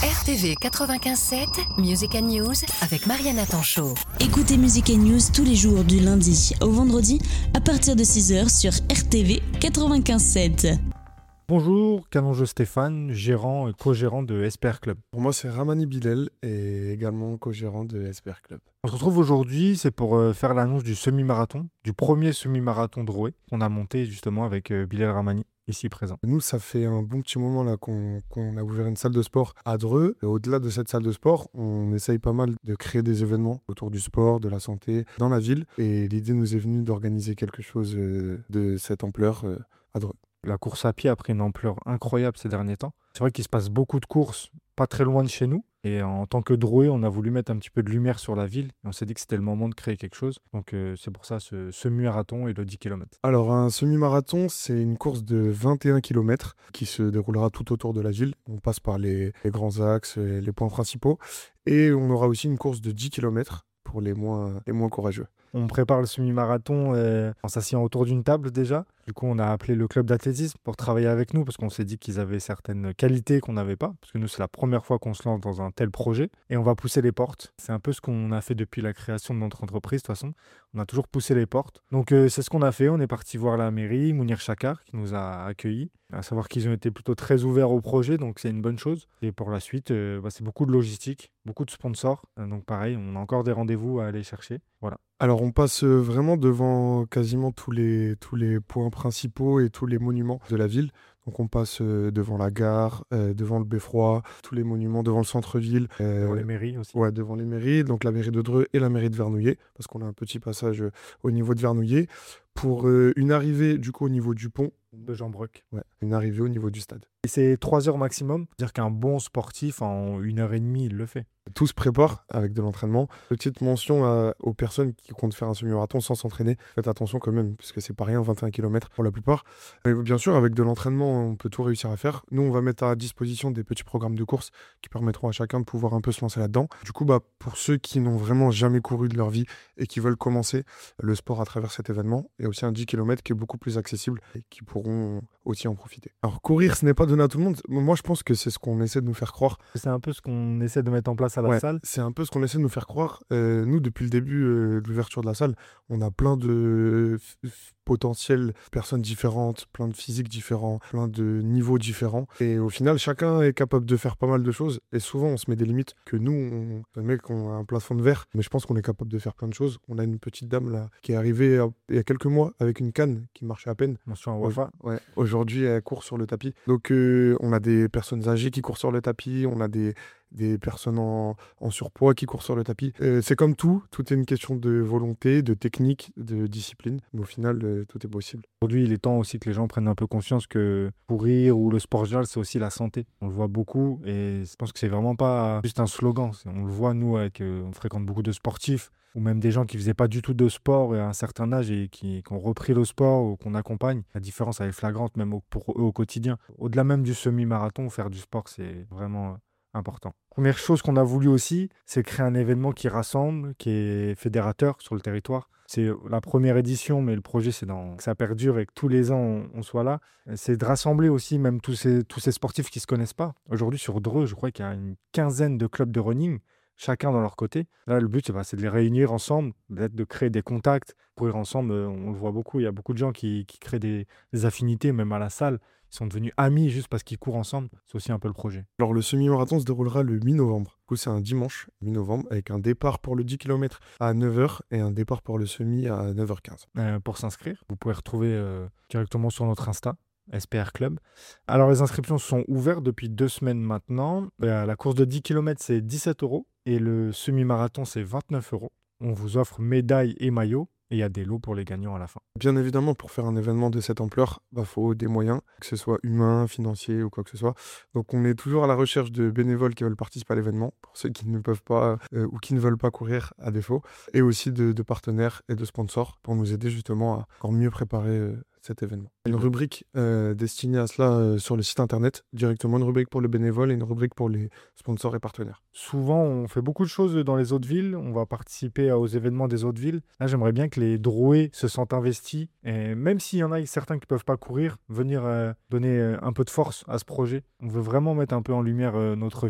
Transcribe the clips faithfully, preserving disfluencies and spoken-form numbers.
R T V quatre-vingt-quinze sept, Music and News avec Mariana Tanchot. Écoutez Music and News tous les jours du lundi au vendredi à partir de six heures sur R T V quatre-vingt-quinze sept. Bonjour, Canonjeu Stéphane, gérant et co-gérant de S P R Club. Pour moi, c'est Ramani Bilel et également co-gérant de S P R Club. On se retrouve aujourd'hui, c'est pour euh, faire l'annonce du semi-marathon, du premier semi-marathon de Drouet qu'on a monté justement avec euh, Bilel Ramani, ici présent. Nous, ça fait un bon petit moment là qu'on, qu'on a ouvert une salle de sport à Dreux. Et au-delà de cette salle de sport, on essaye pas mal de créer des événements autour du sport, de la santé dans la ville. Et l'idée nous est venue d'organiser quelque chose euh, de cette ampleur euh, à Dreux. La course à pied a pris une ampleur incroyable ces derniers temps. C'est vrai qu'il se passe beaucoup de courses pas très loin de chez nous. Et en tant que Drouet, on a voulu mettre un petit peu de lumière sur la ville. Et on s'est dit que c'était le moment de créer quelque chose. Donc euh, c'est pour ça ce semi-marathon et le dix kilomètres. Alors un semi-marathon, c'est une course de vingt et un kilomètres qui se déroulera tout autour de la ville. On passe par les, les grands axes, les points principaux. Et on aura aussi une course de dix kilomètres pour les moins, les moins courageux. On prépare le semi-marathon euh, en s'asseyant autour d'une table déjà. Du coup, on a appelé le club d'athlétisme pour travailler avec nous parce qu'on s'est dit qu'ils avaient certaines qualités qu'on n'avait pas. Parce que nous, c'est la première fois qu'on se lance dans un tel projet. Et on va pousser les portes. C'est un peu ce qu'on a fait depuis la création de notre entreprise. De toute façon, on a toujours poussé les portes. Donc, euh, c'est ce qu'on a fait. On est parti voir la mairie, Mounir Chakar, qui nous a accueillis. À savoir qu'ils ont été plutôt très ouverts au projet. Donc, c'est une bonne chose. Et pour la suite, euh, bah, c'est beaucoup de logistique, beaucoup de sponsors. Euh, donc, pareil, on a encore des rendez-vous à aller chercher. Voilà. Alors on passe vraiment devant quasiment tous les, tous les points principaux et tous les monuments de la ville. Donc on passe devant la gare, euh, devant le Beffroi, tous les monuments, devant le centre-ville. Euh, devant les mairies aussi. Ouais, devant les mairies, donc la mairie de Dreux et la mairie de Vernouillet, parce qu'on a un petit passage au niveau de Vernouillet, pour euh, une arrivée du coup au niveau du pont. De Jean Breuck. Ouais, une arrivée au niveau du stade. Et c'est trois heures maximum. C'est-à-dire qu'un bon sportif, en une heure et demie, il le fait. Tout se prépare avec de l'entraînement. Petite mention à, aux personnes qui comptent faire un semi-marathon sans s'entraîner. Faites attention quand même, parce que c'est pas rien, vingt et un kilomètres pour la plupart. Mais bien sûr, avec de l'entraînement, on peut tout réussir à faire. Nous, on va mettre à disposition des petits programmes de course qui permettront à chacun de pouvoir un peu se lancer là-dedans. Du coup, bah, pour ceux qui n'ont vraiment jamais couru de leur vie et qui veulent commencer le sport à travers cet événement, il y a aussi un dix kilomètres qui est beaucoup plus accessible et qui pourront aussi en profiter. Alors, courir, ce n'est pas donné à tout le monde. Moi, je pense que c'est ce qu'on essaie de nous faire croire. C'est un peu ce qu'on essaie de mettre en place à la ouais, salle. C'est un peu ce qu'on essaie de nous faire croire. Euh, nous, depuis le début euh, de l'ouverture de la salle, on a plein de f- f- potentielles personnes différentes, plein de physiques différents, plein de niveaux différents. Et au final, chacun est capable de faire pas mal de choses. Et souvent, on se met des limites que nous, on, les mecs, on a un plafond de verre. Mais je pense qu'on est capable de faire plein de choses. On a une petite dame là qui est arrivée euh, il y a quelques mois avec une canne qui marchait à peine. Mention à Wafa. Ouais. Aujourd'hui, elle court sur le tapis. Donc, euh, on a des personnes âgées qui courent sur le tapis. On a des des personnes en, en surpoids qui courent sur le tapis. Euh, c'est comme tout, tout est une question de volonté, de technique, de discipline. Mais au final, euh, tout est possible. Aujourd'hui, il est temps aussi que les gens prennent un peu conscience que courir ou le sport général, c'est aussi la santé. On le voit beaucoup et je pense que c'est vraiment pas juste un slogan. C'est, on le voit, nous, avec, euh, on fréquente beaucoup de sportifs ou même des gens qui faisaient pas du tout de sport à un certain âge et qui, qui ont repris le sport ou qu'on accompagne. La différence, elle est flagrante même au, pour eux au quotidien. Au-delà même du semi-marathon, faire du sport, c'est vraiment important. Première chose qu'on a voulu aussi, c'est créer un événement qui rassemble, qui est fédérateur sur le territoire. C'est la première édition, mais le projet, c'est dans... que ça perdure et que tous les ans, on, on soit là. C'est de rassembler aussi même tous ces, tous ces sportifs qui ne se connaissent pas. Aujourd'hui, sur Dreux, je crois qu'il y a une quinzaine de clubs de running, chacun dans leur côté. Là, le but, c'est, bah, c'est de les réunir ensemble, peut-être de créer des contacts. Courir ensemble, on le voit beaucoup. Il y a beaucoup de gens qui, qui créent des, des affinités, même à la salle. Ils sont devenus amis juste parce qu'ils courent ensemble. C'est aussi un peu le projet. Alors, le semi-marathon se déroulera le mi-novembre. Du coup, c'est un dimanche, mi-novembre, avec un départ pour le dix kilomètres à neuf heures et un départ pour le semi à neuf heures quinze. Euh, pour s'inscrire, vous pouvez retrouver euh, directement sur notre Insta, S P R Club. Alors, les inscriptions sont ouvertes depuis deux semaines maintenant. Euh, la course de dix kilomètres, c'est dix-sept euros et le semi-marathon, c'est vingt-neuf euros. On vous offre médaille et maillot. Et il y a des lots pour les gagnants à la fin. Bien évidemment, pour faire un événement de cette ampleur, il bah, faut des moyens, que ce soit humains, financiers ou quoi que ce soit. Donc on est toujours à la recherche de bénévoles qui veulent participer à l'événement, pour ceux qui ne peuvent pas euh, ou qui ne veulent pas courir à défaut, et aussi de, de partenaires et de sponsors pour nous aider justement à encore mieux préparer euh, cet événement. Une rubrique euh, destinée à cela euh, sur le site internet, directement une rubrique pour le bénévole et une rubrique pour les sponsors et partenaires. Souvent, on fait beaucoup de choses dans les autres villes, on va participer aux événements des autres villes. Là, j'aimerais bien que les Drouais se sentent investis, et même s'il y en a certains qui ne peuvent pas courir, venir euh, donner euh, un peu de force à ce projet. On veut vraiment mettre un peu en lumière euh, notre ville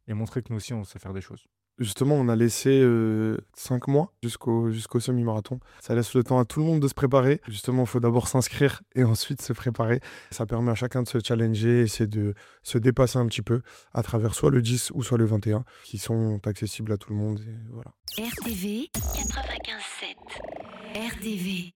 et montrer que nous aussi, on sait faire des choses. Justement, on a laissé cinq mois jusqu'au, jusqu'au semi-marathon. Ça laisse le temps à tout le monde de se préparer. Justement, il faut d'abord s'inscrire et ensuite se préparer. Ça permet à chacun de se challenger, essayer de se dépasser un petit peu à travers soit le dix ou soit le vingt et un, qui sont accessibles à tout le monde. Et voilà. R T V quatre-vingt-quinze sept. R T V.